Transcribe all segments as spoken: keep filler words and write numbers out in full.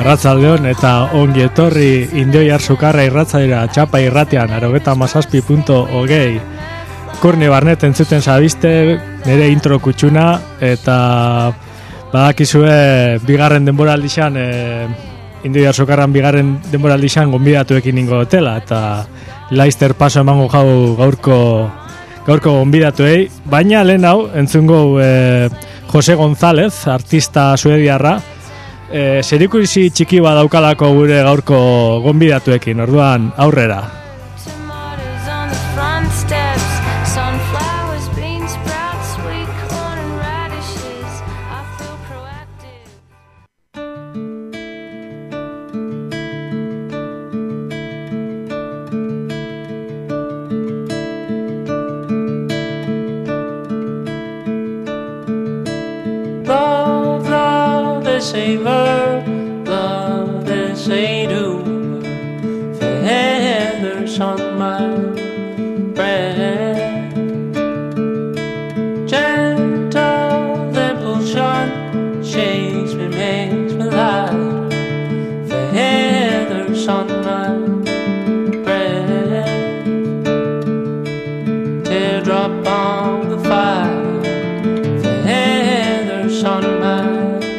Arratzaldeon eta ongi etorri Indioi Arzukarra irratzaira txapa irratian arogeta mazazpi punto hogei. Kurni Barnet entzuten zabizte nire intro kutsuna eta badakizue bigarren denboraldixan e, Indioi Arzukarran bigarren denboraldixan gonbidatuekin ingo dutela eta Leicester paso emango jau gaurko gaurko gonbidatuei, baina lehen hau entzungo e, Jose González, artista suediarra, e, zerikusi txiki badaukalako gure gaurko gonbidatuekin, orduan aurrera. Savor, love is a doom, feathers on my breath. Gentle evolution shakes me, makes me laugh, feathers on my breath. Teardrop on the fire, feathers on my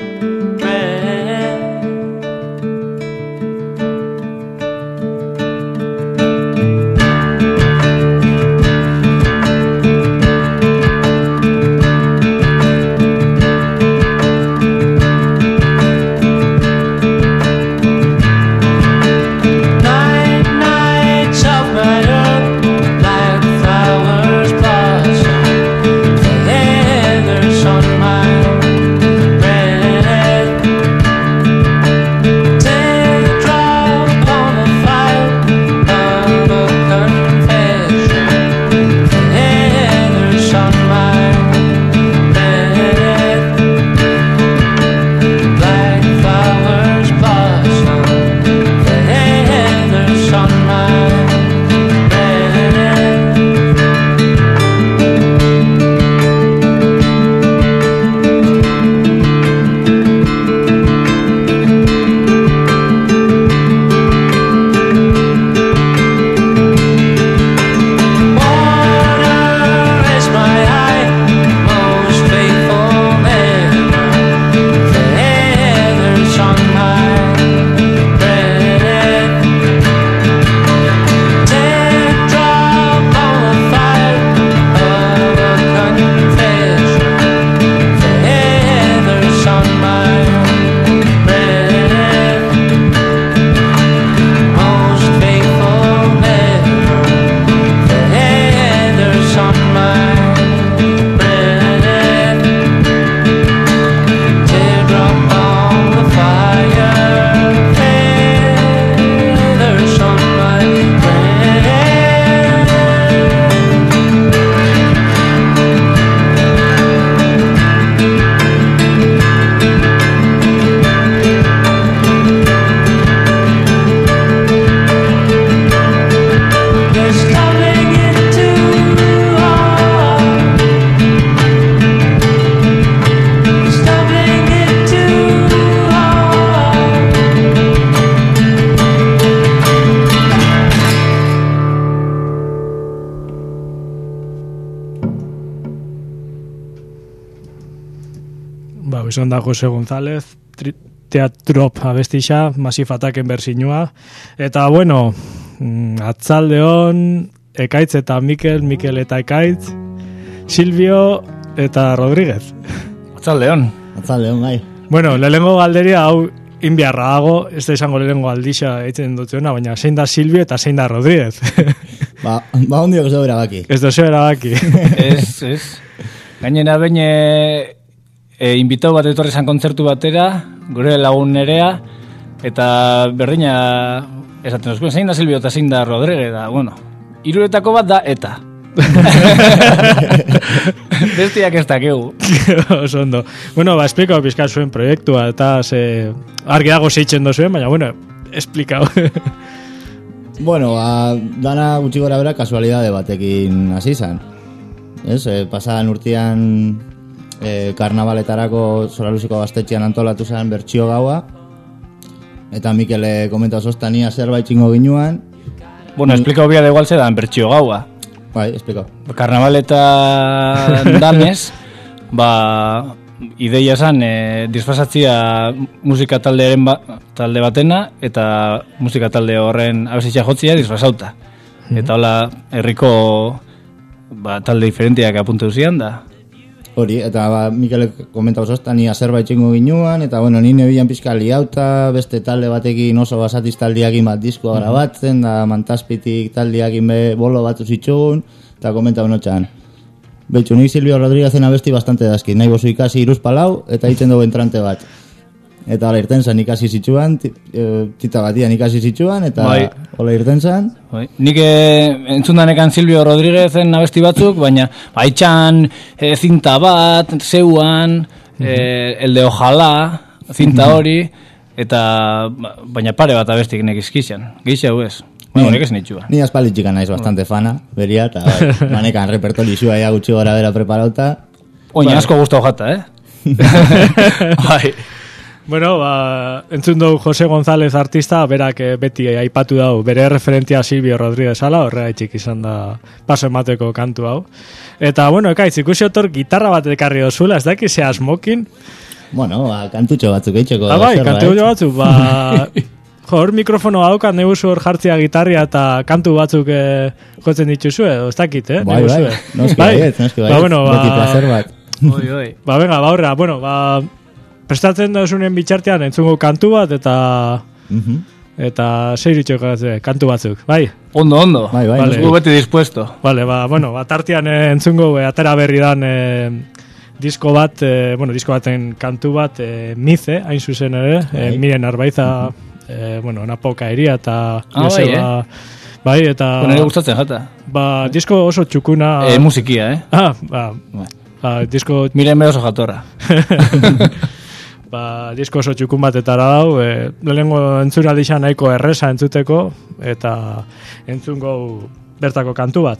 Izan da Jose González, teatrop abestixa, Massive Attacken bersinua. Eta bueno, Atzaldeon, Ekaitz eta Mikel, Mikel eta Ekaitz, Silvio eta Rodríguez. Atzaldeon. Atzaldeon, gai. Bueno, lehengo galderia hau inbiarra dago, ez da izango lehengo aldixa eitzen dutzuena, baina zein da Silvio eta zein da Rodríguez. ba, ba hondiok zeu erabaki. Ez da zeu erabaki. Ez, ez. Gainera baina E, invitau bat etorri zan kontzertu batera, gure lagun nerea, eta berdina esaten oskuen, zein da Silvio eta zein da Rodríguez, da, bueno, hiruretako bat da eta. Bestiak ez dakegu. Oso ondo. Bueno, ba, esplikau pizka zuen proiektua, eta ze, argi dago zeitzen dozuen, baina, bueno, esplikau. Bueno, ba, dana gutxi gora bera kasualidade batekin hasi izan. Ez, e, pasadan urtean e, karnabaletarako Solaluziko gaztetxean antolatu zen bertsio gaua, Eta Mikele komenta sostania zerbait txingo ginuan. Bueno, explika hobia da igual zedan bertxio gaua. Bai, espliko. Karnaval eta danez, ba, ideia esan e, disfrazatzia musika taldearen ba, talde batena eta musika talde horren abesitxa jotzia disfrazauta. Mm-hmm. Eta hola, herriko ba, talde diferentiak apuntu zian da. Hori, eta ba, Mikelek komenta osostania zerbait txingo ginuan, eta bueno, nire bilan pizka liauta, beste talde batekin oso basatiz taldiakin bat diskoa grabatzen, da Mantazpitik taldiakin be bolo batu zitxugun, eta komenta honotxan. Betxu, nik Silvio Rodríguezen abesti bastante dazki, nahi bozu ikasi iruz palau, eta hitzen dugu entrante bat. Eta hola irten zan ikasi zitxuan, tita batian ikasi zitxuan, eta bai. Hola irten zan. Bai. Nik entzundanekan Silvio Rodríguezen abesti batzuk, baina baitxan e, zinta bat, zeuan, uh-huh. e, el de ojalá, zinta hori, eta baina pare bat abestik nekizkizan, geixau ez. Bueno, nik ez nitxua. Ni aspalitxika naiz bastante fana, beria, eta bai, manekan repertori zua ea gutxi gora bera preparauta. Oina asko gustau jata, eh? Bai. Bueno, ba, entzun dugu Jose González artista, berak beti aipatu dau, bere referentia Silvio Rodríguez ala, horregaitxik izan da paso emateko kantu hau. Eta, bueno, ekaitz, ikusi otor gitarra bat ekarri dozula, ez daki ze asmokin? Bueno, ba, kantutxo batzuk eitxeko. Ah, bai, kantutxo batzuk, ba... Jo, hor mikrofono haukat nebuzu hor jartzia gitarria eta kantu batzuk eh, jotzen dituzue, ez dakit, eh? Bai, bai, noski baiet, noski baiet, ba, bueno, beti placer bat. Oi, oi. Ba, venga, ba, horra, bueno, ba... Prestatzen dauzunen bitxartean entzungo kantu bat eta uh-huh. eta seiritxoko kantu batzuk, bai? Ondo, ondo, bai, bai, vale. Gu beti dispuesto. Vale, ba, bueno, ba, tartean eh, entzungo eh, atera berri dan eh, disko bat, eh, bueno, disko baten kantu bat, eh, Mize, hain zuzen ere, eh, Miren Arbaiza, uh-huh. eh, bueno, Napoka Eria eta ah, Joseba, bai, eh? bai, eta... Bueno, gustatzen jata. Ba, disko oso txukuna... Eh, musikia, eh? Ah, ba, ba, ba disko... Miren be oso jatorra. Ba, disko oso txukun batetara dau, e, lehenengo entzura dixan nahiko erresa entzuteko, eta entzungo bertako kantu bat.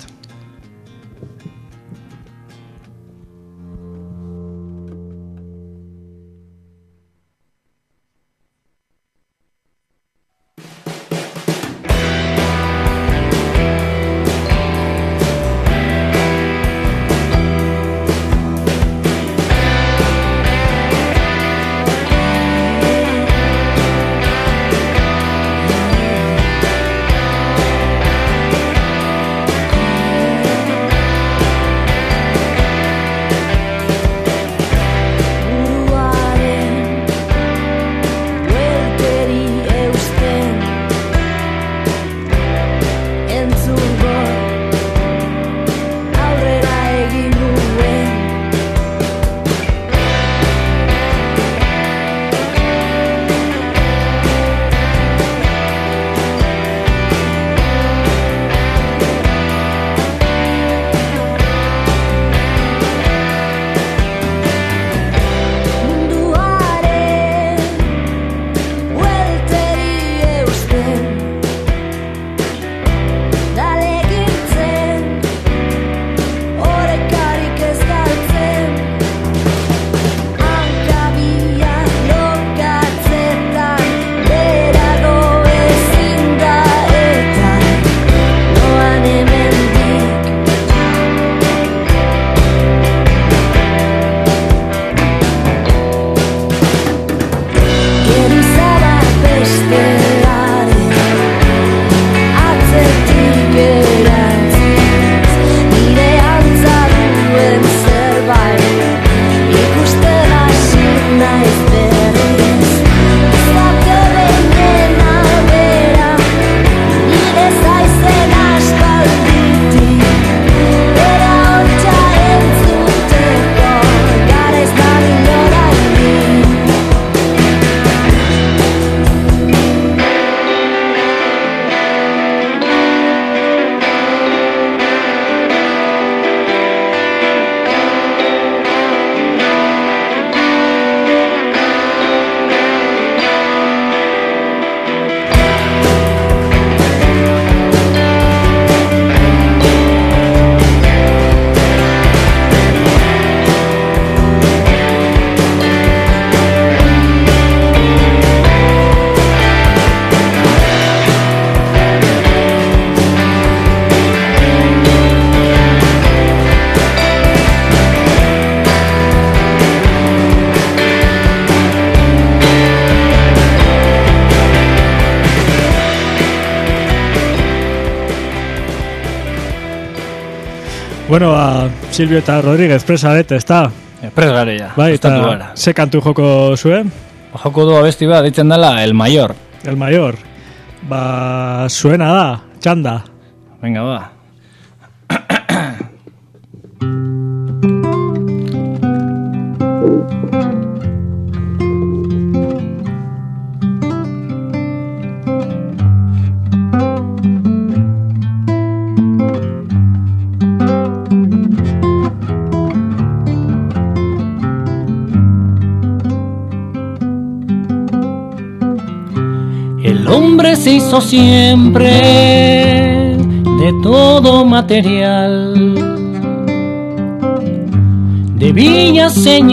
Thank Bueno, ba, Silvio eta Rodríguez presaret, ez da? Presgare ja. Bai, Ostatu eta gara. ze kantu joko zuen? Joko du abesti bat, ditzen dela El Mayor. El Mayor. Ba, zuena da, txanda. Venga, ba. El hombre se hizo siempre de todo material, de villas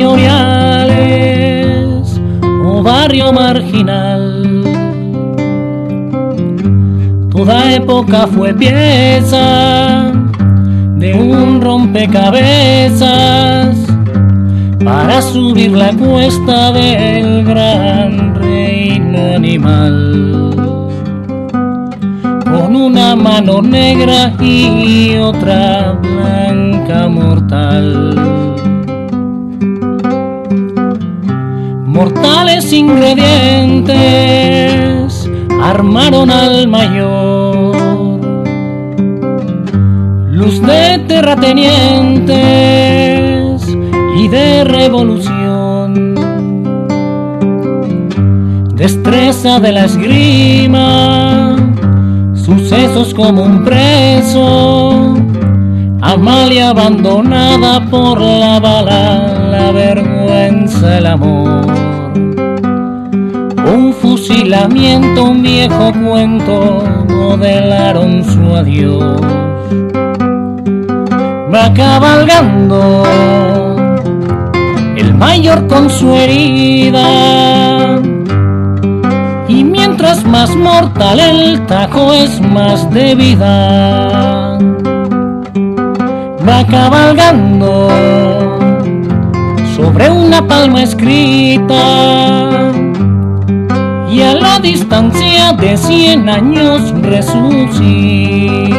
señoriales o barrio marginal. Toda época fue pieza de un rompecabezas para subir la cuesta del gran reino animal. Con una mano negra y otra blanca mortal. Mortales ingredientes armaron al mayor. Luz de terratenientes y de revolución. Destreza de la esgrima, sucesos como un preso, Amalia abandonada por la bala, la vergüenza, el amor. Un fusilamiento, un viejo cuento, modelaron su adiós. Va cabalgando el mayor con su herida, y mientras más mortal el tajo es más de vida. Va cabalgando sobre una palma escrita, y a la distancia de cien años resucita.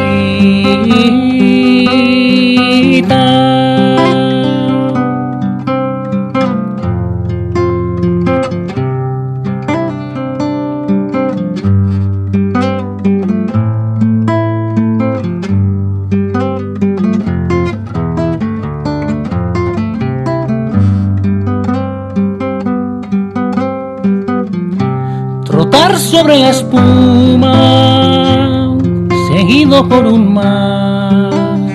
Trotar sobre la espuma, seguido por un mar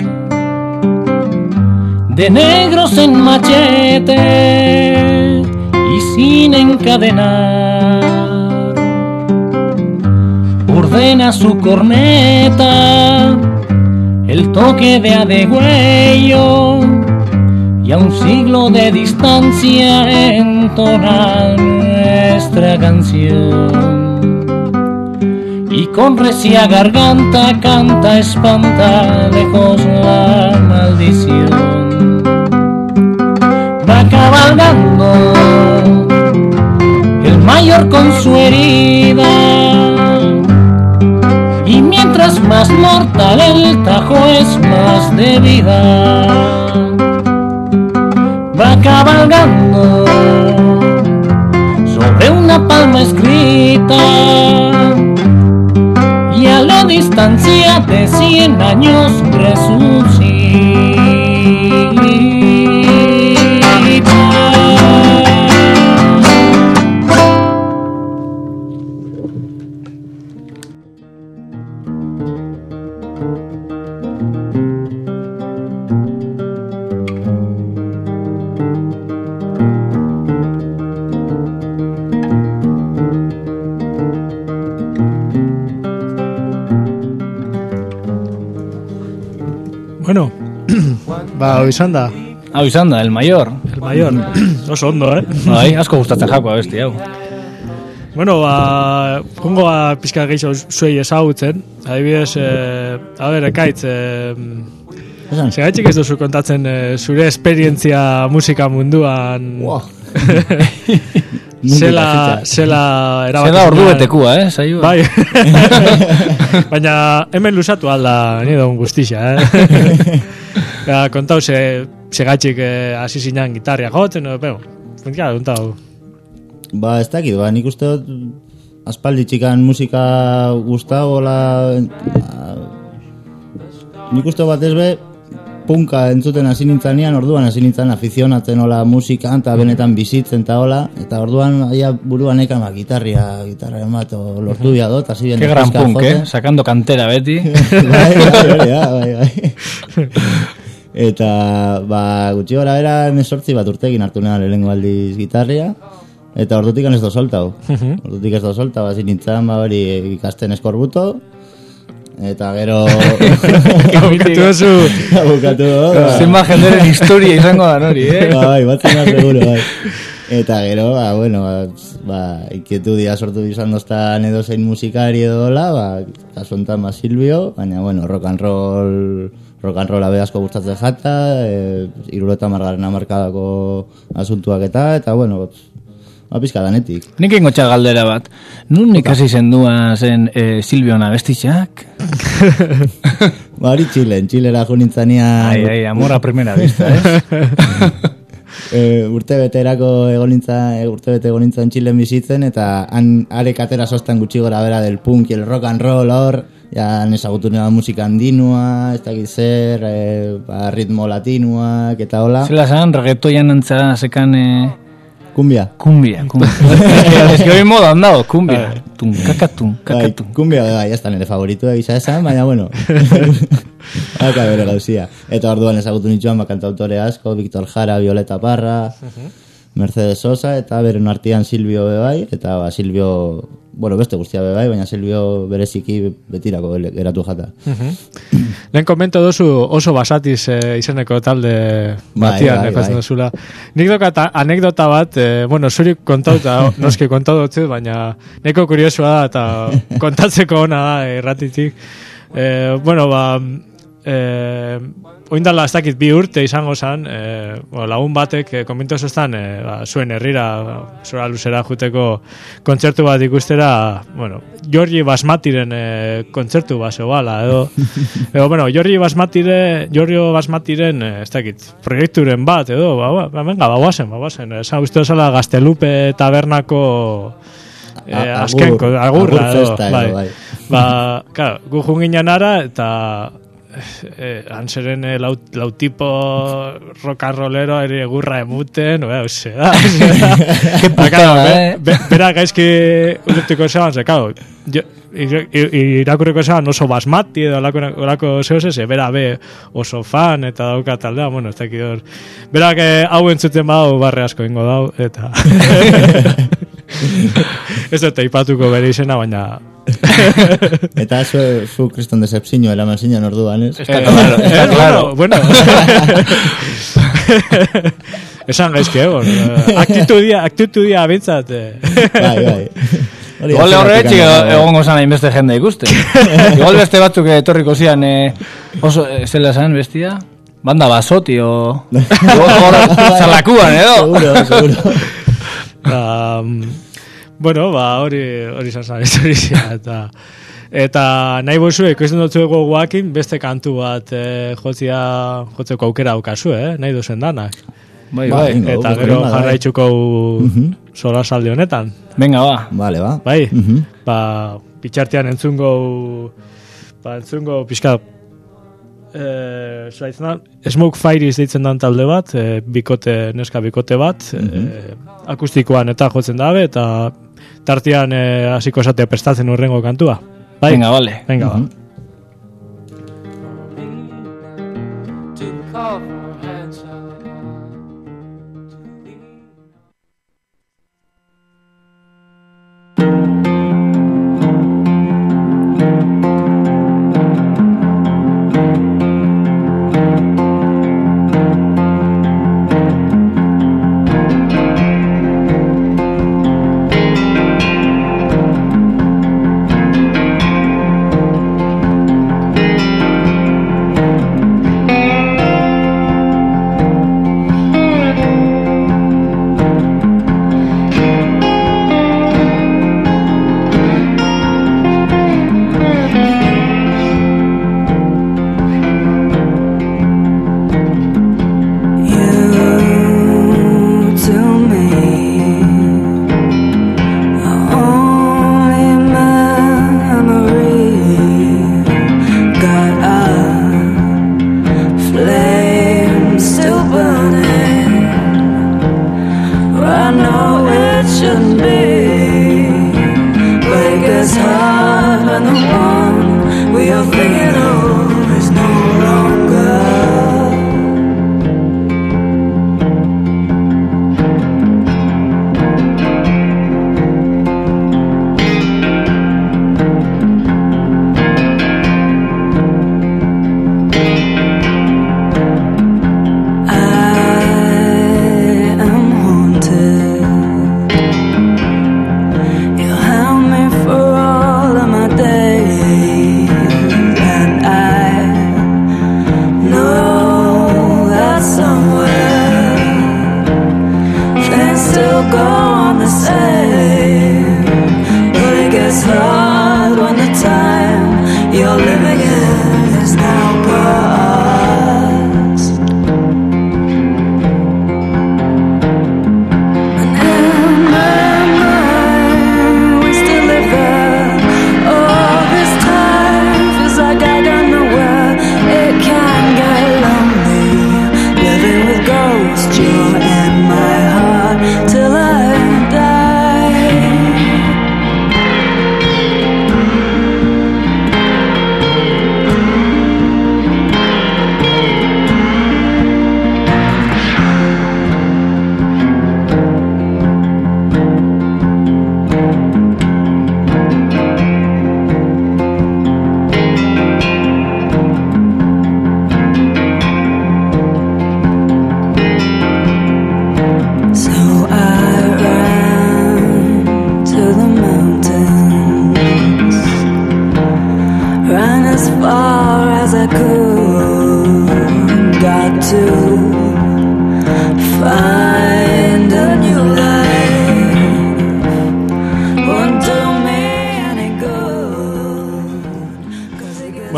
de negros en machete y sin encadenar. Ordena su corneta el toque de adegüello, y a un siglo de distancia entona nuestra canción. Y con recia garganta canta, espanta lejos la maldición. Va cabalgando el mayor con su herida, y mientras más mortal el tajo es más de vida. Va cabalgando sobre una palma escrita, y a la distancia de cien años resucita. Bueno, ba, hau izan da, Hau izan da, El Mayor. El Mayor. Oso ondo, eh? Bai, asko gustatzen jako abesti hau. Bueno, ba, jungo ba, pixka gehiago zuei ezagutzen. Adibidez, eh, a ber, ekaitz, eh, Esan? segaitxik ez duzu kontatzen eh, zure esperientzia musika munduan... Wow. Zela, zela erabaki. Zela ordu betekua, eh, saio. Bai. Baina hemen luzatu alda, ni edo guztixa, eh? Ja, kontau ze, segatxik eh, hasi zinan gitarria joten, no, pero, ja, kontau. Ba, ez dakit, ba, nik uste dut aspaldi txikan musika gustagola, nik uste bat ez be, punka entzuten hasi nintzanean, orduan hasi nintzen afizionatzen hola musika, eta benetan bizitzen eta hola, eta orduan aia buruan ekan ba, gitarria, gitarra emat, lortu bia dut, hasi bien. Qué gran punk, eh? Sacando cantera, beti. bai, bai, bai, bai. Eta, ba, gutxi gora era, emesortzi bat urtekin hartu nena lehenengo aldiz gitarria, eta ordutik ez do soltau. Ordutik ez do soltau, hasi nintzen, ba, hori ikasten eskorbuto, eta gero bukatu zu bukatu zenba jenderen historia izango da nori, eh? Bai, batzen da seguro, bai. Eta gero, ba, bueno, ba, ba inquietudia sortu izan doztan edo zein musikari edo dola, ba, kasu enten ba Silvio, baina, bueno, rock and roll rock and roll abe asko gustatzen jata, e, irureta margarren amarkadako asuntuak eta, eta, bueno, ba, pizka danetik. Nik ingo txar galdera bat. Nun ikasi zendua zen e, Silvio nabestitxak? Ba, hori Txilen, Txilera jo nintzania... Ai, ai, amor a primera vista, eh? e, urte beterako egon nintzen, e, urte bete egon nintzen Txilen bizitzen, eta han arek atera sostan gutxi gora bera del punk y el rock and roll hor, ja nesagutu nena musika andinua, ez dakit zer, e, ba, ritmo latinuak, eta hola. Zela zan, reggaetoian antza sekan... E... Kumbia. Kumbia, kumbia. Es que hoy moda andado, kumbia. Tunkakatum, kakatum. Bai, kumbia, bai, ya está nire favoritu egisa esan, baina, bueno. Haka bere gauzia. Eta orduan ezagutu nitzuan, ba, kantautore asko, Víctor Jara, Violeta Parra, Mercedes Sosa, eta beren artean Silvio bebai, eta ba, Silvio, bueno, beste guztia bebai, baina Silvio bereziki betirako geratu jata. Lehen komento dozu oso basatiz eh, izeneko talde batian, bai, bai, bai. Dozula. Nik dokat anekdota bat, eh, bueno, zuri kontauta, noski kontautu, baina neko kuriosua da, eta kontatzeko ona da, erratitik. Eh, bueno, ba, eh, oindala ez dakit bi urte izango zen, eh, bueno, lagun batek eh, komentu zoztan, eh, ba, zuen herrira, zora luzera juteko kontzertu bat ikustera, bueno, Giorgi Basmatiren eh, kontzertu bat zegoala, edo, edo, bueno, Giorgi Basmatire, Giorgio Basmatiren, eh, ez dakit, proiekturen bat, edo, ba, ba, ba venga, ba, guazen, ba, guazen, esan uste zela Gaztelupe tabernako eh, azkenko, agurra, edo, bai, bai. Ba, claro, gu junginen ara, eta eh, anseren eh, lau, lau tipo rock and rollero ere egurra emuten, oe, ose da, ose da. Ke putada, eh? Be, bera gaizki ulertuko zeban, ze, kao, irakurriko zeban oso basmati edo olako zehoz eze, bera be oso fan eta dauka taldea, bueno, ez dakit hor. Berak eh, hau entzuten badau barre asko ingo dau, eta... Ez dut eipatuko bere izena, baina... Eta zu, zu kriston decepzio elaman zinean orduan, ez? Está claro, está claro. Bueno, esan gaizki, egon. Aktitudia, aktitudia bintzat. Bai, bai. Igual horretxik egongo zan hainbeste jende ikuste. Igual beste batzuk etorriko zian eh, oso, eh, zela zan bestia? Banda basoti o... Zalakuan, edo? Seguro, seguro. Um, bueno, ba, hori hori zazan historizia, eta eta nahi bozu, ikusten dutzu ego guakin, beste kantu bat eh, jotzia, jotzeko aukera aukazu, eh? Nahi duzen danak. Bai, bai. Eta gero jarraitzuko sola saldi honetan. Venga, ba. Vale, ba. Bai, ba, pitxartean entzungo, ba, entzungo pixka, Eh, Smoke Fires deitzen dan talde bat, eh, bikote, neska bikote bat, eh, akustikoan eta jotzen dabe, eta tartean eh, hasiko esatea prestatzen urrengo kantua. Bai? Venga, vale. Venga, ba.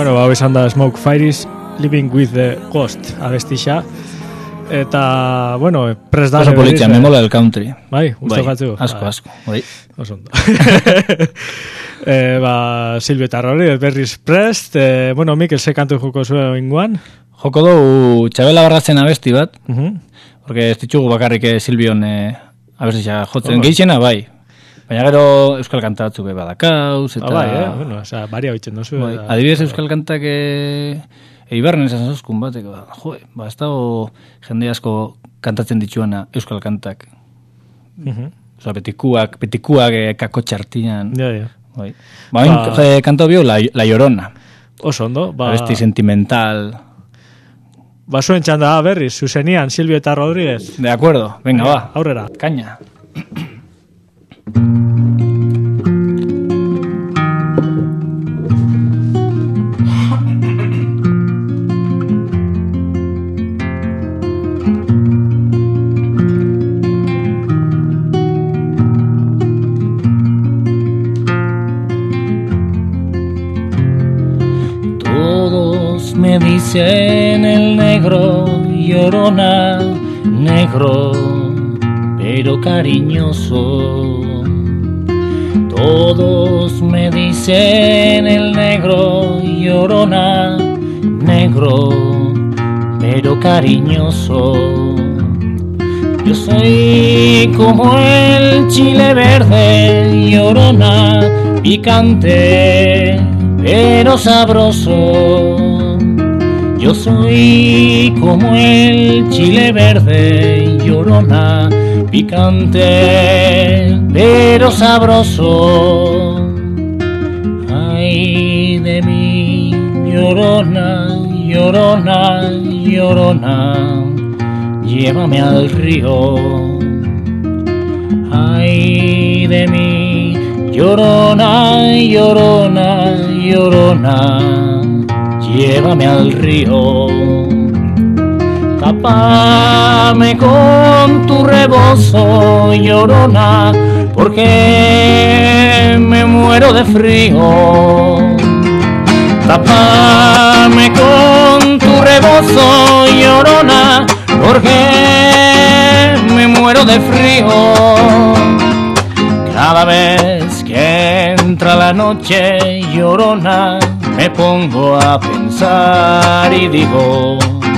Bueno, ba, izan da Smoke Fires, Living with the Ghost, abestixa. Eta, bueno, pres da... Oso politxea, me mola el country. Bai, usto Bai, gatzu. asko, asko. Bai. Oso ondo. eh, ba, Silvio eta Rodríguez berriz prest. Eh, bueno, Mikel, ze kantu joko zuen inguan? Joko dugu Txabela Barratzen abesti bat, Uh -huh. porque ez ditugu bakarrik eh, Silbion eh, abestixa jotzen. Ondo. Gehixena, bai. Baina gero euskal kanta batzuk be badakauz, eta... Ah, bai, eh? Bueno, oza, baria hoitzen dozu. Bai, eta- adibidez euskal kantak eh, eibarren esan zozkun bateko, ba, jo, ba, ez dago jende asko kantatzen dituana euskal kantak. Uh -huh. Osa, betikuak, betikuak eh, kako txartian. Ja, ja. Bai. Ba, hain Ba- eh, kanta bio, la, la Llorona. Oso ondo, ba... Abesti sentimental. Ba, zuen txanda berriz, zuzenian, Silvio eta Rodríguez. De acuerdo, venga, va. Aurrera. Caña. Todos me dicen el negro llorona, negro pero cariñoso. Todos me dicen el negro llorona, negro pero cariñoso. Yo soy como el chile verde, llorona, picante pero sabroso. Yo soy como el chile verde, llorona, picante pero sabroso. Ay de mí, llorona, llorona, llorona, llévame al río. Ay de mí, llorona, llorona, llorona, llévame al río. Tápame con tu rebozo, llorona, porque me muero de frío. Tápame con tu rebozo, llorona, porque me muero de frío. Cada vez que entra la noche, llorona, me pongo a pensar y digo,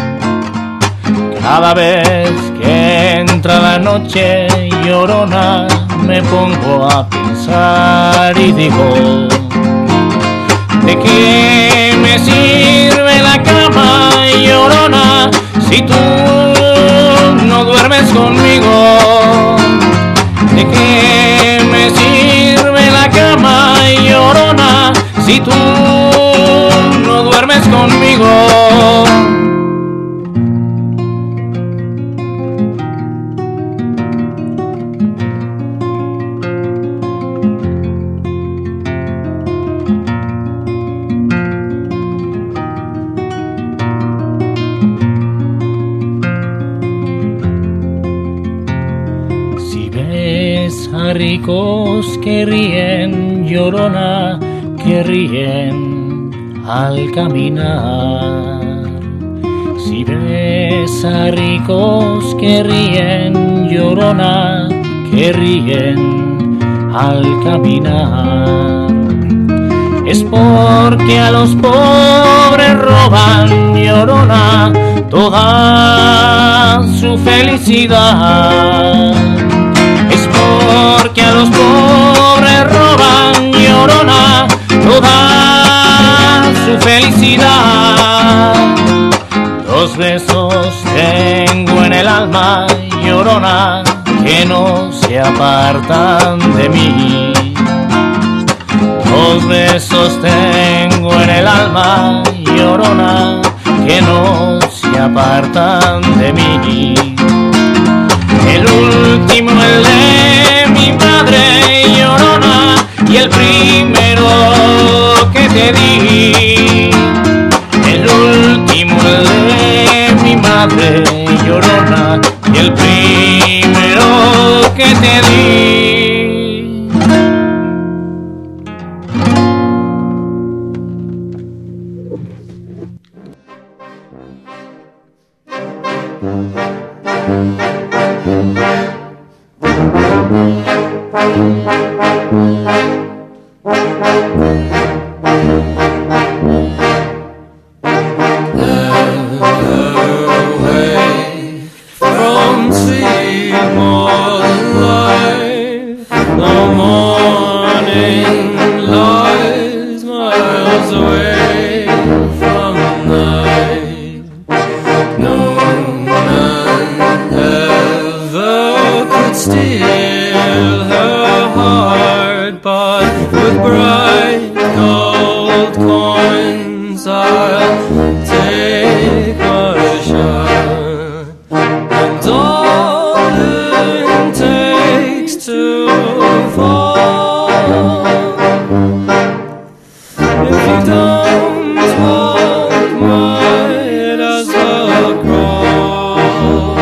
cada vez que entra la noche, llorona, me pongo a pensar y digo, ¿de qué me sirve la cama, llorona, si tú no duermes conmigo? ¿De qué me sirve la cama, llorona, si tú no duermes conmigo? Si ves a ricos que ríen, llorona, que ríen al caminar. Si ves a ricos que ríen, llorona, que ríen al caminar, es porque a los pobres roban, llorona, toda su felicidad. Es porque a los pobres roban, llorona, toda su felicidad. Dos besos tengo en el alma, llorona, que no se apartan de mí. Dos besos tengo en el alma, llorona, que no se apartan de mí. El último, el de mi madre, llorona, y el primero que te di. El último, el de mi madre, llorona, y el primero que te di. From sea more life, the morning lies miles away from night. No man ever could steal her heart, but with bright gold coins I'll take a shot. And all it takes to fall, if you don't hold, might as well crawl.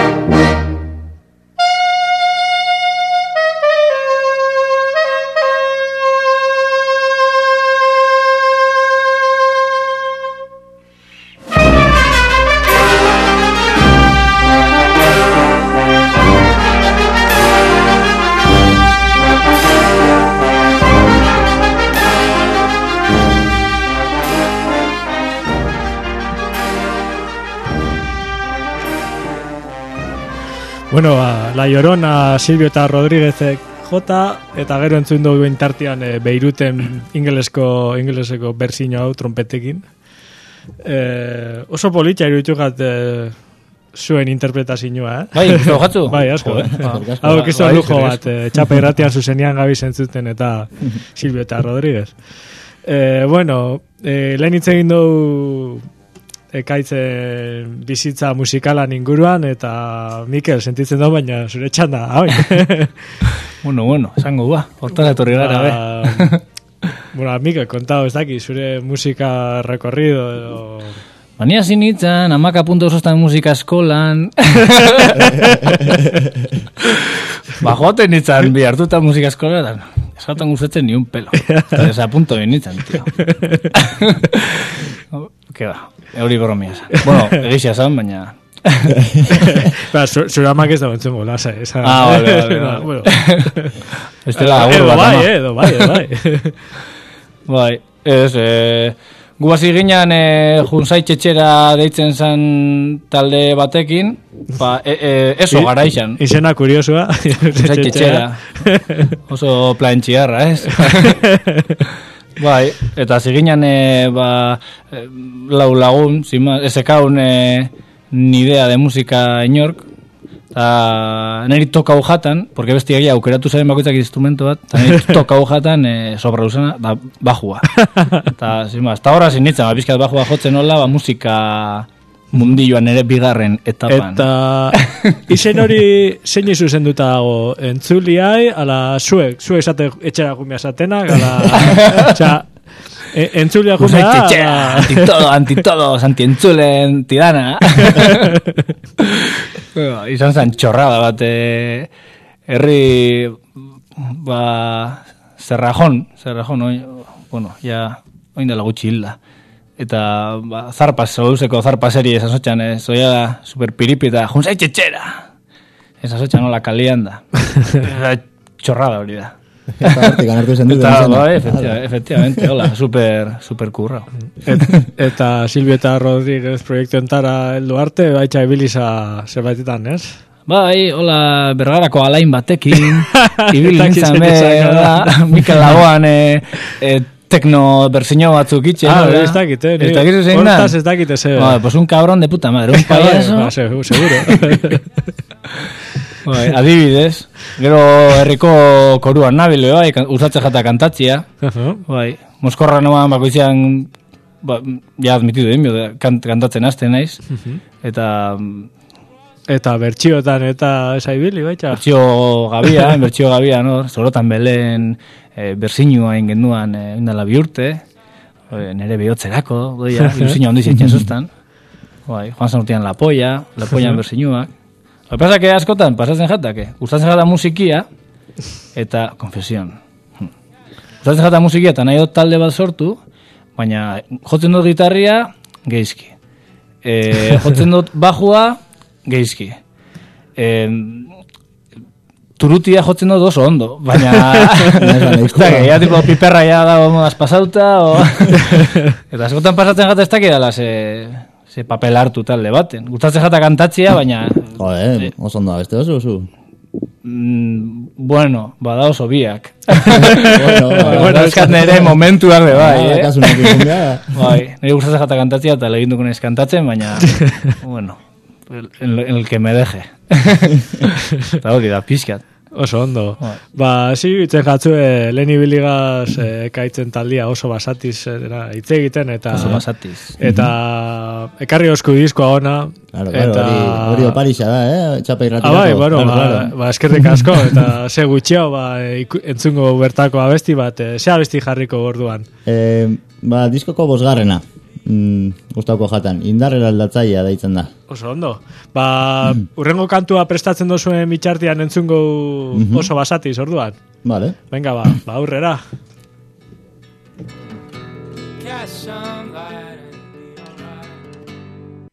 Bueno, ba, La Llorona, Silvio eta Rodríguezek jota, eta gero entzun dugu intartian e, Beiruten ingelesko, ingeleseko berzino hau trompetekin. E, oso politxa iruditu gat e, zuen interpretazioa, eh? Bai, gustu jatzu? Bai, asko, eh? Hau, kisto Bai, lujo bai, bat, e, txapa irratian zuzenian gabi zentzuten eta Silvio eta Rodríguez. E, bueno, e, lehen hitz egin dugu ekaitzen bizitza musikalan inguruan, eta Mikel sentitzen da, baina zure txanda, hau. Bueno, bueno, esango ba, hortara etorri gara, be. Bueno, Mikel, kontao, ez daki, zure musika recorrido, edo... Bania zinitzen, amaka punto osostan musika eskolan. Ba, joaten nintzen, bi hartuta musika eskolan, eskaten gustatzen ni un pelo. Eta desapunto nintzen, tío. Que ba, euri bromia. Bueno, egizia zan, baina... Ba, zure amak ez da bentzen bola, sa, esa... Ah, vale, vale, vale. Bueno. Estela agur Edo bat, bai, ama. edo bai, edo bai. Bai, ez, eh... Gu hasi ginen e, Junsai Txetxera deitzen zen talde batekin, ba, e, e, eso gara izan. Izena kuriosua. Junsai Txetxera. Oso plan txiarra, ez? Bai, eta hasi ginen, e, ba, e, lau lagun, zima, ezekaun e, nidea de musika inork, eta niri tokau jatan, porque besti egia aukeratu zaren bakoitzak instrumento bat, eta niri tokau jatan e, sobra usana, da bajua. Eta, zima, hasta horra zinitzen, ba, bizkat bajua jotzen nola, ba, musika mundilloan ere bigarren etapan. Eta izen hori zein izu zenduta dago, entzuliai, ala zuek, zuek esate etxera gumia esatenak, ala, oza, e, entzulia gumia, ala... Antitodo, antitodo, antientzule, antidana. Bueno, izan zen txorrada bat, e, herri, ba, zerrajon, zerrajon, oi, bueno, ja, oin dela gutxi hilda. Eta, ba, zarpas, soluzeko zarpas serie esan sotxan, ez, oia, super piripi eta Junsai Txetxera. Esan sotxan, nola kalian da. Txorrada hori da. Eta hortik anartu zen dut. Eta, bai, efectivamente, hola, super, super kurra. Et, eta Silvio eta Rodríguez proiektu entara heldu arte, baitxa ibiliza zerbaitetan, ez? Bai, hola, Bergarako alain batekin, ibili nintzen be, Dakizen hola, Mikel Lagoan, e, e, tekno berzino batzuk itxe. Ah, ¿no? ez dakit, eh? Ez dakizu zein da? Hortaz ez dakit, ez. Vale, pues un cabrón de puta madre, un payaso. Ba, seguro. Bai, adibidez, gero herriko koruan nabile, bai, usatzen jata kantatzia. Bai, Moskorra noan bakoitzean, ba, ja admitidu den, kant, kantatzen hasten naiz. Eta... Eta bertxiotan eta esaibili, baita? Bertxio gabia, bertxio gabia, no? Zorotan belen e, berzinua ingenduan e, indala bi urte, e, nere bihotzerako, doia, ilusinua ondiz etxen zuztan. Bai, joan zen urtean Lapoia, Lapoian berzinuak. Lo que pasa que askotan, pasatzen jatake, gustatzen jata musikia, eta konfesion. Gustatzen jata musikia, eta nahi dut talde bat sortu, baina jotzen dut gitarria, geizki. E, jotzen dut bajua, geizki. E, turutia jotzen dut oso ondo, baina... ez da, ya tipo piperra ya dago modaz pasauta, o... eta askotan pasatzen jata ez dakit dala ze, ze papel hartu talde baten. Gustatzen jata kantatzia, baina... Joder, oso ondo beste oso, oso. Mm, bueno, bada oso biak. bueno, bueno, eskat nire momentu arde bai, eh? Kasunak izan behar. Bai, nire gustatzen jata kantatzia eta legin dukunez kantatzen, baina... bueno, en, en el que me deje. Eta hori da, pixkat. Oso ondo. Bai. Ba, zi itzen jatzu, eh, lehen ibiligaz eh, kaitzen taldia oso basatiz era, hitz egiten, eta... Oso basatiz. Eta ekarri osku diskoa ona. Claro, claro, eta... hori, hori oparixa da, eh? Txapa irratirako. Ah, bai, bueno, claro, ba, claro. ba, eskerrik asko, eta ze gutxiago, ba, iku- entzungo bertako abesti bat, eh, ze abesti jarriko orduan. Eh, ba, diskoko bosgarrena. Mm, gustauko jatan. Indarrera aldatzaia daitzen da. Oso ondo. Ba, urrengo kantua prestatzen dozuen mitxartian entzungo oso basatiz orduan. Vale. Venga, ba, ba aurrera. Catch some light and be alright.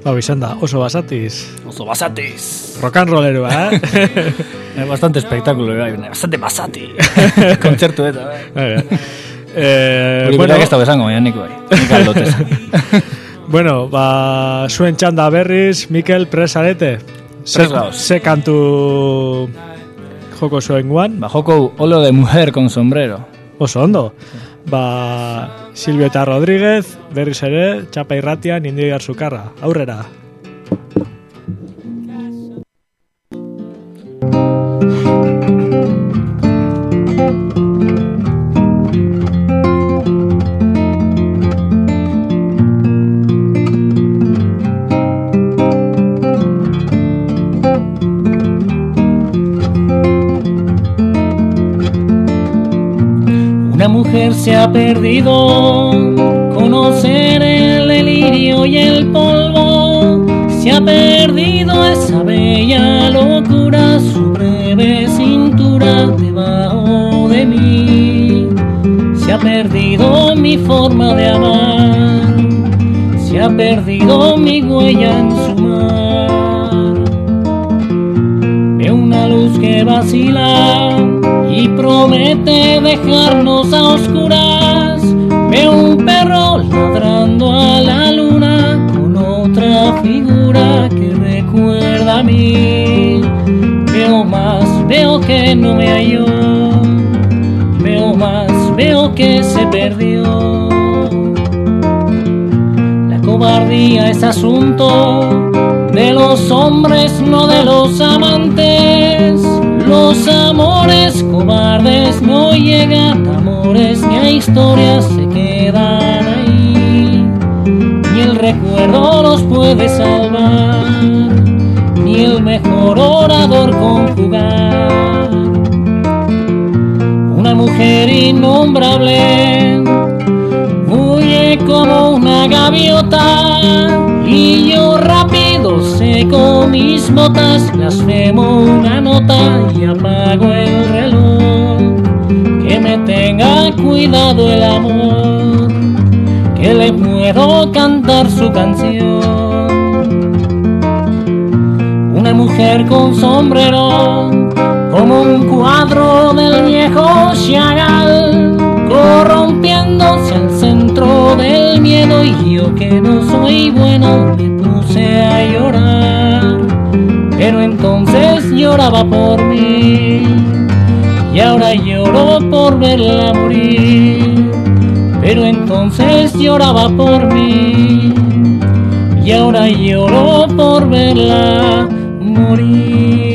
Hau izan da, oso basatiz. Oso basatiz. Rock and rollerua, eh? Bastante espectáculo, bastante basati. Kontzertu eta. Eh, Uri bueno, berak ez da bezango, baina nik bai. Nik aldotez. Bueno, ba, zuen txanda berriz, Mikel, presarete? Pres gauz. Ze kantu joko zuen guan? Ba, joko Olo de Mujer con sombrero. Oso ondo. Ba, Silvio eta Rodríguez, berriz ere, txapa irratian, Indio Arzukarra. Aurrera. Una mujer se ha perdido, conocer el delirio y el polvo. Se ha perdido esa bella locura, su breve cintura debajo de mí. Se ha perdido mi forma de amar, se ha perdido mi huella en su mar. Veo una luz que vacila y promete dejarnos a oscuras. Veo un perro ladrando a la luna con otra figura que recuerda a mí. Veo más, veo que no me halló. Veo más, veo que se perdió. La cobardía es asunto de los hombres, no de los amantes. Los amores cobardes no llegan a amores, ni a historias se quedan ahí. Ni el recuerdo los puede salvar, ni el mejor orador conjugar. Una mujer innombrable huye como una gaviota, y yo rápido seco mis botas, blasfemo una nota y apago el reloj. Que me tenga cuidado el amor, que le puedo cantar su canción. Una mujer con sombrero, como un cuadro del viejo Chagall, corrompiéndose al centro del miedo, y yo que no soy bueno me puse a llorar. Pero entonces lloraba por mí, y ahora lloro por verla morir. Pero entonces lloraba por mí, y ahora lloro por verla morir.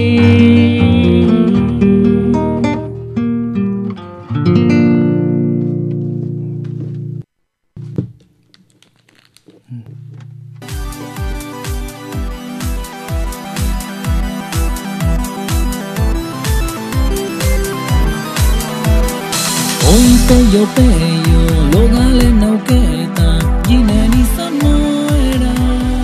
Peio, peio, logalen auketa, ginen izan noera.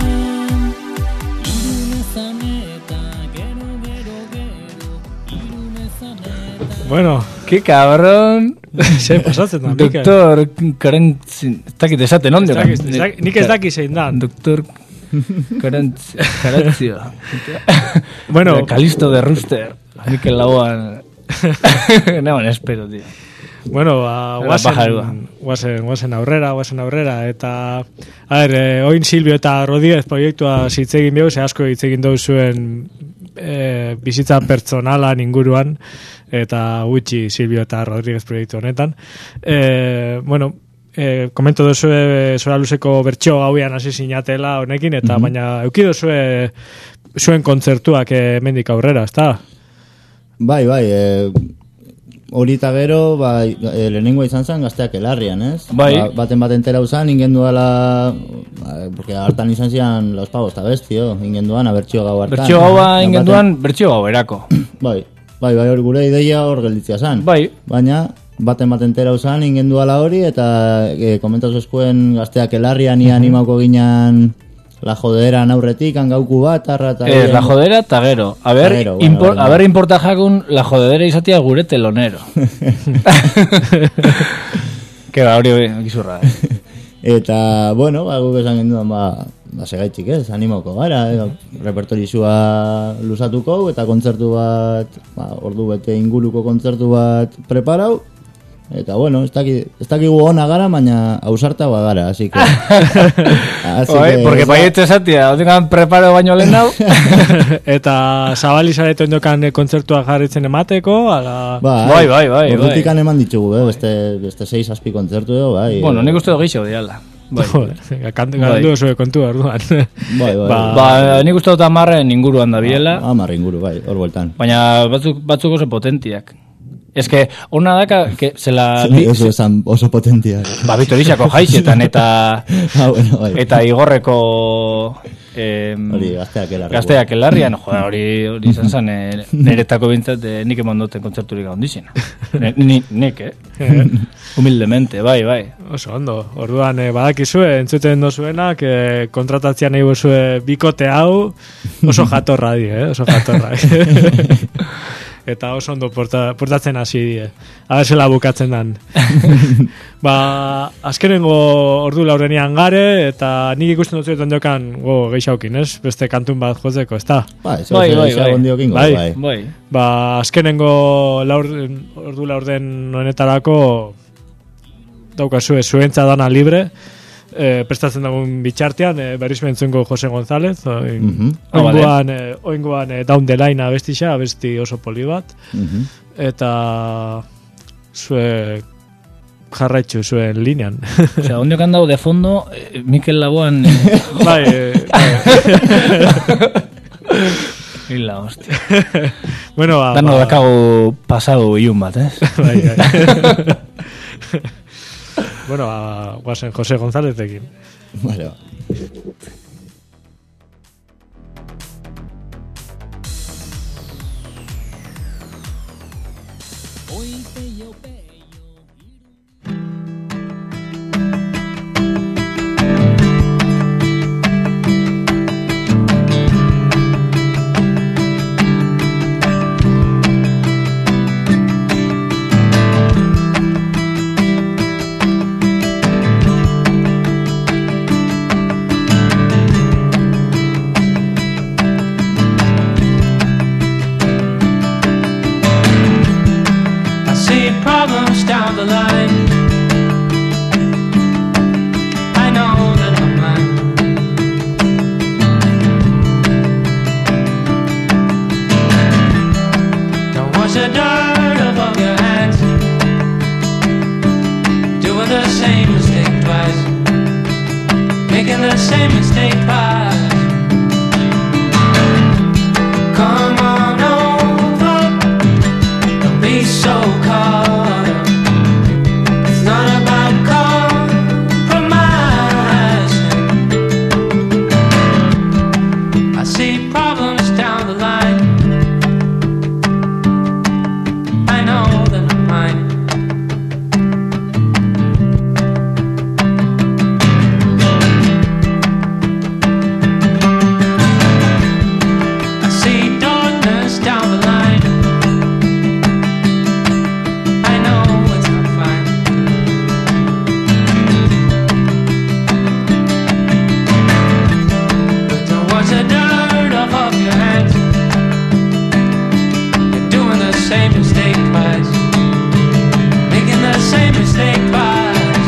Irune zaneta, gero, gero, gero, irune zaneta. Bueno, Qué cabrón. ze pasatzen da, Mikel. Doktor Karantzin, ez dakit esaten onde. Ez dakit- ez dakit- Nik ez daki zein da. Doktor Karantzio. Bueno, Kalisto de Rooster. Mikel Lauan. No, espero, tío. Bueno, ba, Era pajarua. guazen, guazen, guazen aurrera, guazen aurrera, eta, a ber, eh, oin Silvio eta Rodríguez proiektua zitzegin behuz, asko hitzegin dau zuen eh, bizitza pertsonalan inguruan, eta gutxi Silvio eta Rodríguez proiektu honetan. Eh, bueno, eh, komento duzu zora luzeko bertxo gauian hasi sinatela honekin, eta Mhm. baina euki duzue zuen kontzertuak eh, mendik aurrera, ezta? Bai, bai, e, hori eta gero, bai, e, lehenengoa izan zen gazteak elarrian, ez? Bai. Ba, baten baten tera uzan, ingen duala, ba, porque hartan izan zian los pavos eta bestio, ingen duan, abertxio gau hartan. Bertxio gaua Baten- ingen duan, bertxio gau erako. Bai, bai, bai, hori gure ideia hor gelditzea zen. Bai. Baina, baten baten tera uzan, ingen duala hori, eta e, komentatu eskuen gazteak elarrian, ia animauko ginen la jodera aurretik, angauku bat, arra eta... Eh, la jodera eta gero. A ver, Ta gero, bueno, impor, bueno. a ver importa jakun la jodera izatea gure telonero. Que ba, hori gizurra. Eh? Eta, bueno, ba, guk esan genduan, ba, ba, segaitzik ez, animauko gara, eh? Repertorizua luzatuko eta kontzertu bat, ba, ordu bete inguruko kontzertu bat preparau, eta bueno, ez daki, ez dakigu ona gara, baina ausarta ba gara, así que... así Oe, que porque esa... baietze esatia, ondikan preparo baino lehen hau. Eta zabali zaretu endokan kontzertua jarritzen emateko, ala... Bai, Bai, bai, bai, ordutikan eman ditugu, eh? beste, beste seis aspi kontzertu edo, bai. Bueno, nik uste dugu diala. Bai. Joder, galdu zuen kontu orduan. Bai, bai. Ba, Ba, nik uste dut amarren inguruan da biela, Amar inguru, bai, hor bueltan. baina batzuk, batzuk oso potentiak. Ez que, hona daka, que zela... Bai, oso, esan, oso potentia. Ba, Bitorixako jaixetan eta... Ah, bueno, bai. Eta Igorreko... Eh, Hori, gazteak elarri. Gazteak elarrian, joda, hori, hori izan zen, eh, niretako bintzat, eh, nik eman duten kontzerturik ondizena. Ni, nik, eh? Humildemente, bai, bai. Oso ondo, orduan eh, badakizue, entzuten dozuenak, eh, kontratatzean nahi bozue bikote hau, oso jatorra di, eh? Oso jatorra. Eta oso ondo porta, portatzen hasi die. Abezela bukatzen dan. Ba, azkenengo ordu laurenian gare, eta nik ikusten dut zuetan jokan go geixaukin, ez? Beste kantun bat jozeko, ez da? Bai, zeu, Bai, zeu, bai, zeu, bai. ondiokingo, Bai. bai. Bai. Ba, azkenengo laur, ordu laurden honetarako daukazue zuentza dana libre, e, prestatzen dagoen bitxartean, e, berriz bentzungo Jose González, oin, Mhm. Ah, vale. oingoan, e, oingoan e, Down the Line abestixa, abesti oso poli bat, Mhm. eta zue jarraitzu zuen linean. Osea, ondiok handau de fondo, eh, Mikel Laboan... Eh, bai, e, bai. Hila, hostia. Bueno, ba, Dano ba, dakagu pasau iun bat, eh? bai, bai. Bueno, ba, guazen Jose Gonzálezekin. Vale, ba. I see problems down the line. I know that I'm mine. Don't wash the dirt above your hands. Doing the same mistake twice. Making the same mistake twice. Come on over. Don't be so caught up. It's not about compromising. I see problems down the line. I know that I'm mine. I see darkness down the line. I know it's not fine. But don't wash the dirt off of your hands. You're doing the same mistake twice. Making the same mistake twice.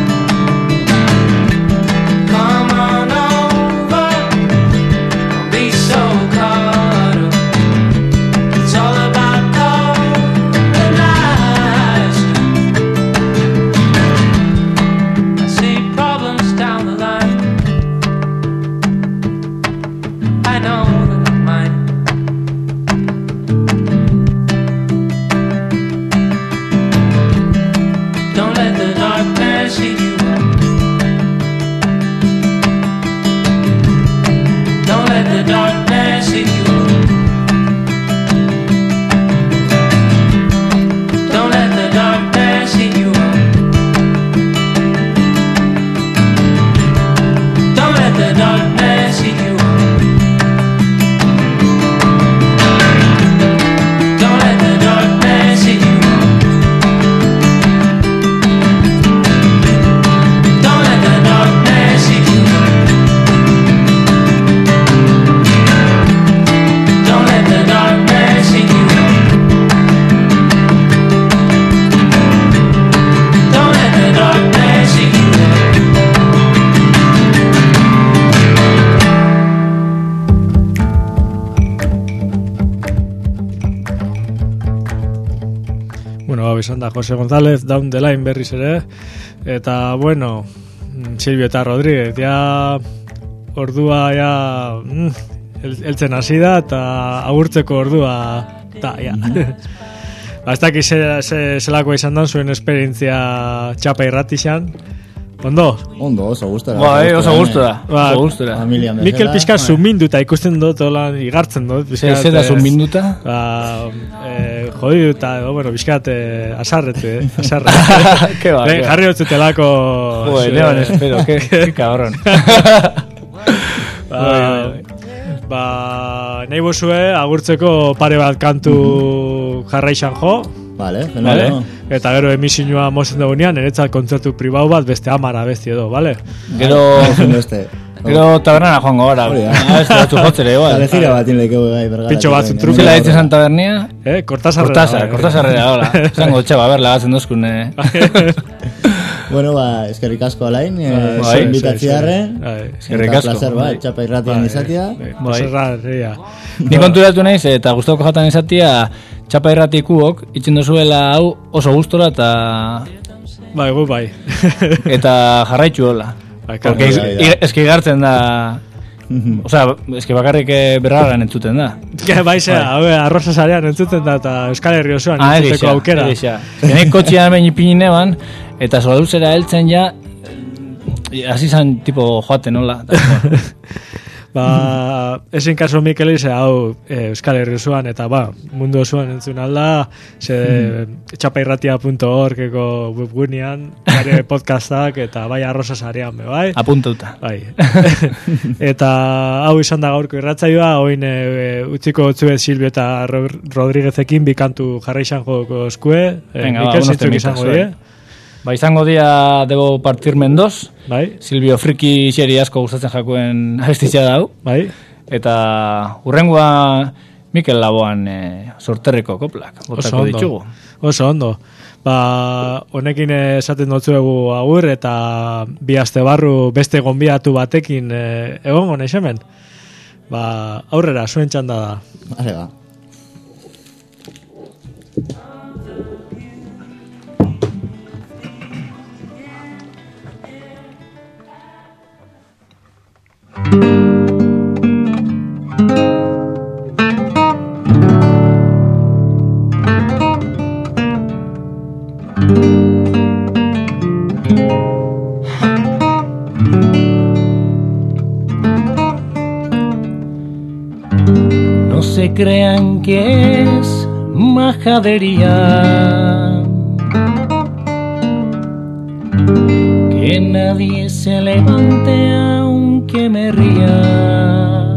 Come on over. Don't be so caught up. It's all about compromising. I see problems down the line. I know that I'm mine. Don't let the darkness eat you up. Don't let the darkness eat you up. Don't let the darkness eat you up. Don't let the darkness eat you up. hau izan da Jose González, Down the Line berriz ere, eta bueno, Silvio eta Rodríguez, ja ordua ja mm, el, eltzen hasi da, eta agurtzeko ordua da, ja. Ba, ez dakit zelako izan da zuen esperientzia txapa irratixan. Ondo? Ondo, oso gustora. Ba, eh, oso gustora. Ba, oso gustora. Mikel pixka zuminduta ikusten dut, hola, igartzen dut. Zer da zuminduta? Ba, eh, jodiduta, edo, bueno, bizkat, eh, asarrete, eh, asarrete. Ke ba, Ben, jarri hotzutelako... Joder, neban espero, que, que cabrón. ba, ba, nahi bozue, agurtzeko pare bat kantu jarraixan jo. Vale, Vale. fenómeno. Eta gero emisioa mozen dugunean, niretzat kontzertu pribau bat beste amara besti edo, vale? Gero... Beste. Gero tabernara joango gara. Hori da. Ah, beste batzu jotzere, igual. Tale gira bat inleiko gai, bergara. Pintxo batzuk truke. Zela ditzen Santa Bernia? Eh, Kortasarrera. Kortasar, Kortasarrera, hola. Zango txaba, berla, gatzen dozkun, eh. Bueno, ba, eskerrik asko alain, eh, Bai, invitatziarren. Eskerrik Eta asko. placer, ba, txapa irratian izatia. Bai. Ni konturatu naiz, eta gustoko jatan izatia, txapa irratikuok, itxen dozuela hau oso gustora eta... Bai, gu bai. eta jarraitzu hola. Bai, claro. Porque Bai, bai. es- eski gartzen da... Osea, eski bakarrik eh, berraran entzuten da. Que bai, zera, hau, arroza sarean entzuten da, eta Euskal Herri osoan Ah, entzuteko egixa, aukera. egixa. Genek kotxian behin ipini neban, eta soladuzera heltzen ja, eh, hasi zan tipo joaten nola. Ba, ezin kaso Mikel ze hau eh, Euskal Herri osoan, eta ba, mundu osoan entzun alda, ze txapairratia punto org-eko webgunean, bere podcastak, eta bai arroza sarean, be, bai? Apuntauta. Bai. Eta hau izan da gaurko irratzaioa, oin e, utziko utzuet Silvio eta Ro- Rodríguezekin bikantu jarraixan joko eskue. E, Venga, ba, Mikel, unos zeintzuk temitas, izango bai. die? Ba, izango dia Debo partir mendoz, Bai, Silvio Friki xeri asko gustatzen jakuen abestitza dau, bai. eta hurrengoa Mikel Laboan e, sorterriko koplak, Oso botako ondo. ditugu. Oso ondo. Ba, honekin esaten dotzuegu agur, eta bi aste barru beste gonbiatu batekin e, egongo naiz hemen. Ba, aurrera, zuen txanda da. Vale, ba. No se crean que es majadería, que nadie se levante aunque me ría.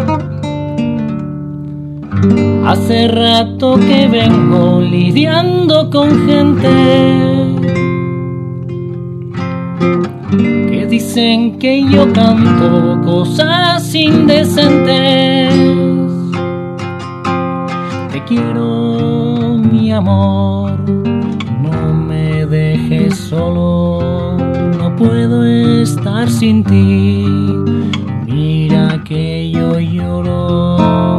Hace rato que vengo lidiando con gente que dicen que yo canto cosas indecentes. Te quiero, mi amor, no me dejes solo, no puedo estar sin ti, mira que yo lloro.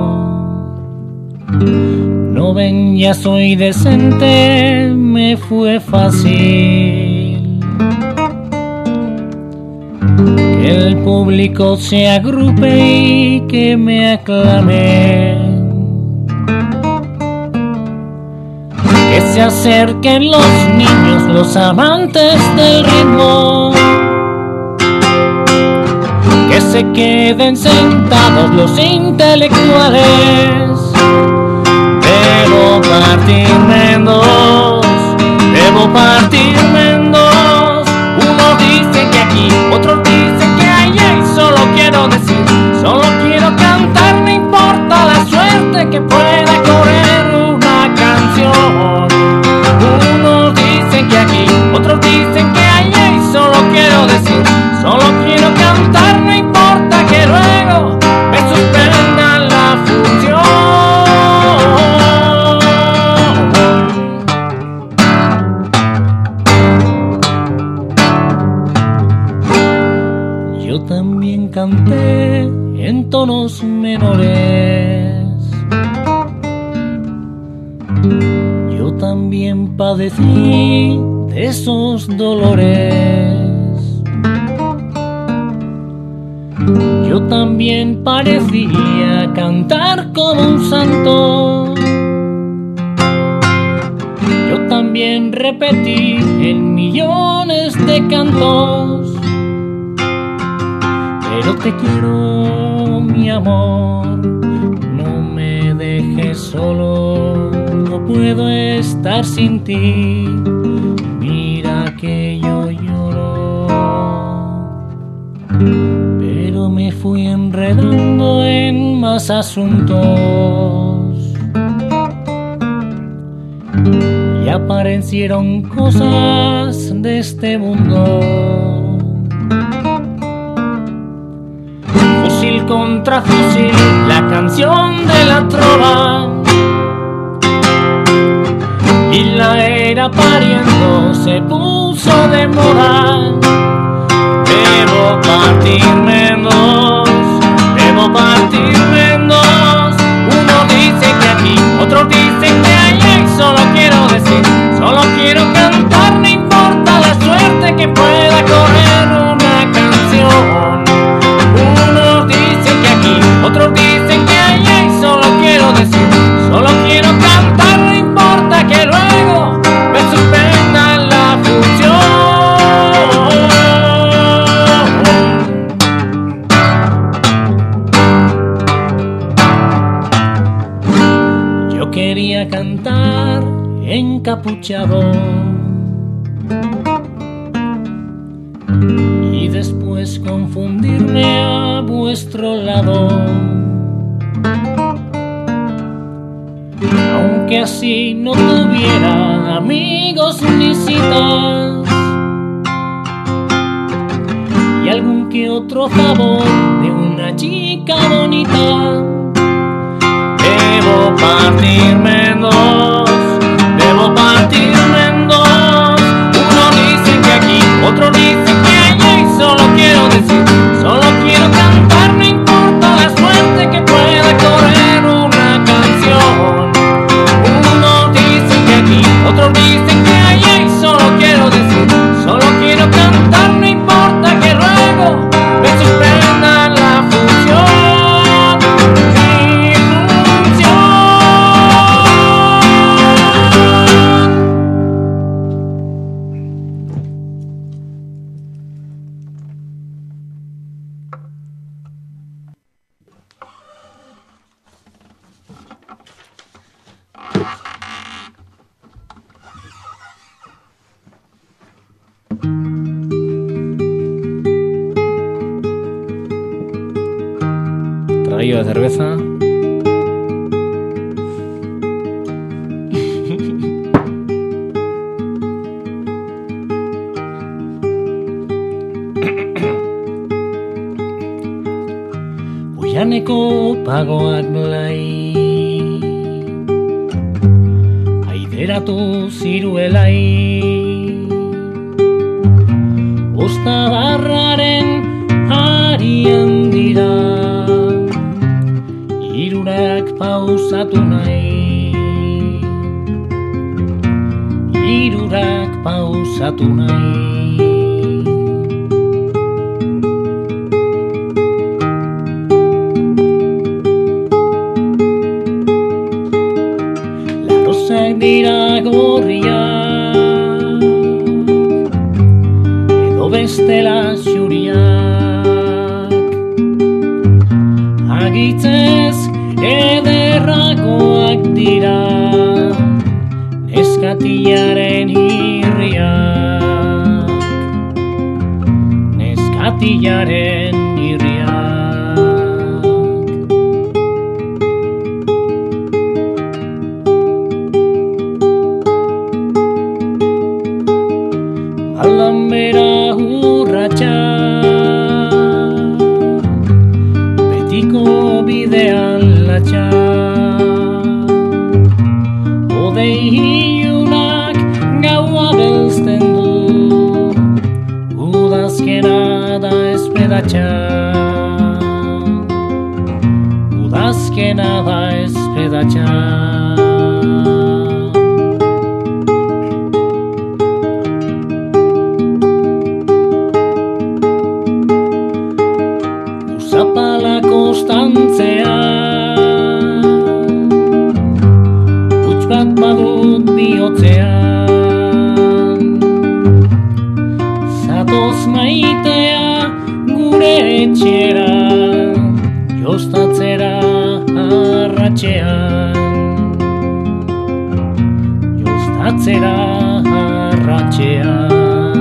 No ven, ya soy decente, me fue fácil que el público se agrupe y que me aclame, que se acerquen los niños, los amantes del ritmo, que se queden sentados los intelectuales. Debo partirme en dos, debo partirme en dos. Unos dicen que aquí, otros dicen que allá, y solo quiero decir, solo quiero cantar, no importa la suerte que pueda correr una canción. Unos dicen que aquí, otros dicen que allá, y solo quiero decir, solo quiero cantar, no importa que luego me suspendan la función. Yo también canté en tonos menores. Yo también padecí de esos dolores. Yo también parecía cantar como un santo. Yo también repetí en millones de cantos. Pero te quiero, mi amor, no me dejes solo, no puedo estar sin ti, mira que yo lloro. Pero me fui enredando en más asuntos y aparecieron cosas de este mundo. Fusil contra fusil, la canción de la trova, y la era pariendo se puso de moda. Debo partirme en dos, debo partirme en dos. Uno dice que aquí, otros dicen que allá, y solo quiero decir, solo quiero cantar, no importa la suerte que pueda correr una canción. Otros dicen que allá, y solo quiero decir, solo quiero cantar, no importa que luego me suspendan la función. Yo quería cantar encapuchado y después confundirme a vuestro lado, aunque así no tuviera amigos ni citas, y algún que otro favor de una chica bonita. Debo partirme en dos, debo partirme en dos. Uno dice que aquí, otro dice que allá, y solo quiero decir, solo quiero cantar, no importa la suerte que pueda correr una canción. Uno dice que aquí, otros dicen que allá, y solo quiero decir, solo quiero cantar, no importa que luego me suspendan la función. Mi función. Traído de cerveza. Oianeko pagoak blai, aideratu ziruelai, ostadarraren arian dira, hirurak pausatu nahi, hirurak pausatu nahi. Dira gorriak edo bestela xuriak, agitzez ederragoak dira neskatilaren irriak, neskatilaren irriak. Alambera urratxa, betiko bidean latxa, odei ilunak gaua belzten du, udazkena da espedatxa, udazkena da espedatxa. atxean, jostatzera arratxean.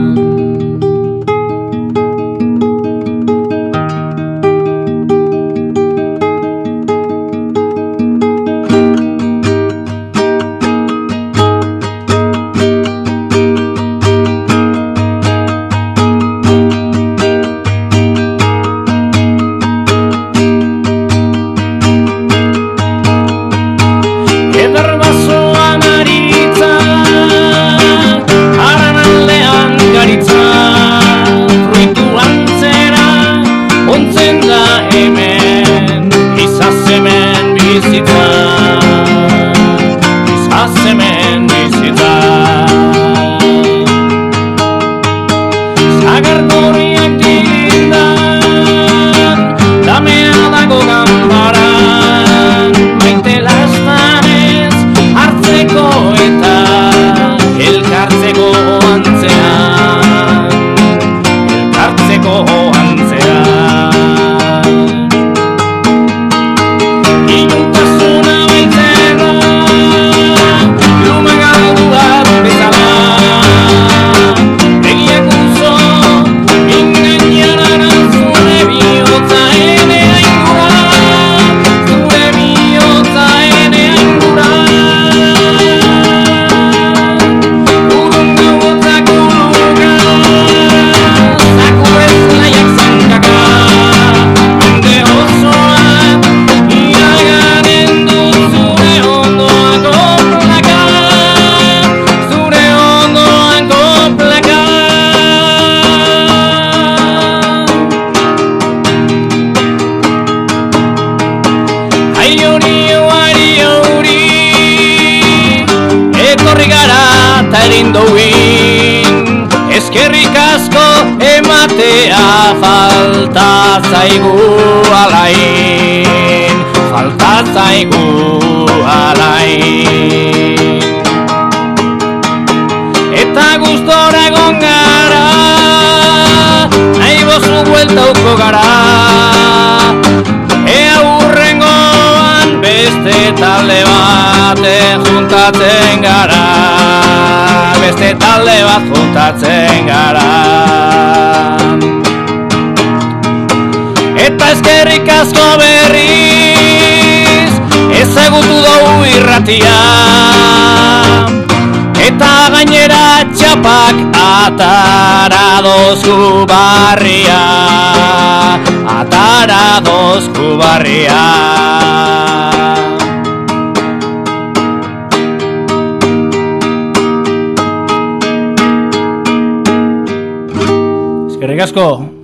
Eskerrik asko ematea falta zaigu alain, falta zaigu alain. Eta gustora egon gara, nahi bozu bueltauko gara, ea hurrengoan beste talde baten juntatzen gara. Beste talde bat juntatzen gara. Eta eskerrik asko berriz ezagutu dugu irratia, eta gainera txapak atara dozku barria, atara dozku barria. Eskerrik asko.